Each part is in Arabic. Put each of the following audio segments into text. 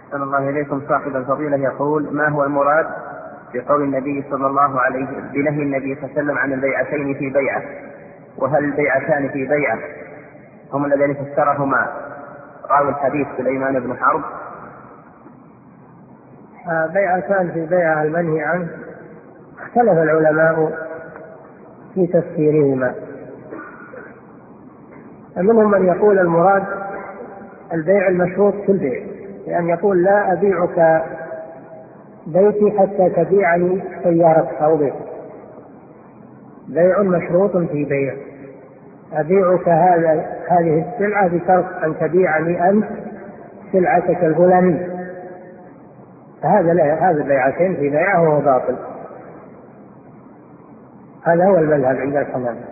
أحسن الله إليكم. صاحب الفضيلة يقول: ما هو المراد بقول النبي صلى الله عليه بنهي النبي صلى الله عليه وسلم عن البيعتين في بيعة؟ وهل البيعتان في بيعة هم اللذين فسرهما راوي الحديث سليمان بن حرب؟ بيعتان في بيعة المنهي عنه اختلف العلماء في تفسيرهما، منهم من يقول المراد البيع المشروط في البيع، لأن يقول لا أبيعك بيتي حتى تبيعني سيارتك أو بيتك، بيع مشروط في بيع، أبيعك هذه السلعة بشرط أن تبيعني أنت سلعتك الفلانية، هذا البيعتين في بيعه وهو باطل. هذا هو المذهب عند الحنابلة.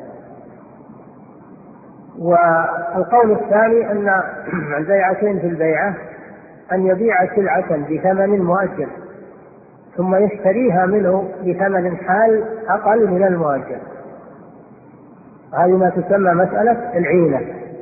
والقول الثاني أن البيعتين في البيعة أن يبيع سلعة بثمن مؤجل ثم يشتريها منه بثمن حال أقل من المؤجل، هذه ما تسمى مسألة العينة،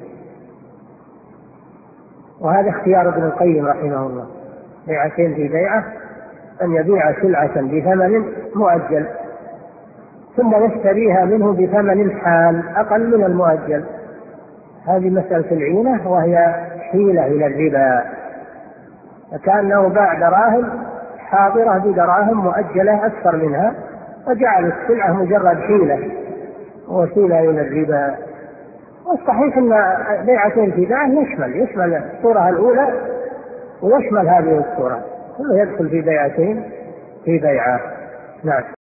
وهذا اختيار ابن القيم رحمه الله. بيعتين في بيعة أن يبيع سلعة بثمن مؤجل ثم يشتريها منه بثمن حال أقل من المؤجل، هذه مسألة العينة، وهي حيلة إلى الربا، فكأنه باع دراهم حاضرة بدراهم مؤجلة أكثر منها، وجعل السلعة مجرد حيلة وسيلة إلى الربا. والصحيح أن بيعتين في بيعة يشمل الصورة الأولى ويشمل هذه الصورة، كله يدخل في بيعتين في بيعة. نعم.